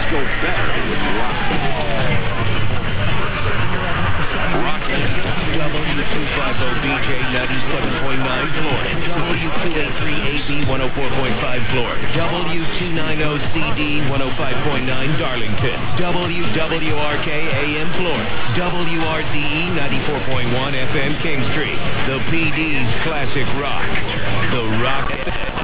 go better with rock. W250BJ 97.9 Florida. W283AB 104.5 Florida. W290CD 105.9 Darlington. WWRK AM Florida. WRZE 94.1 FM King Street. The PD's Classic Rock. The Rock.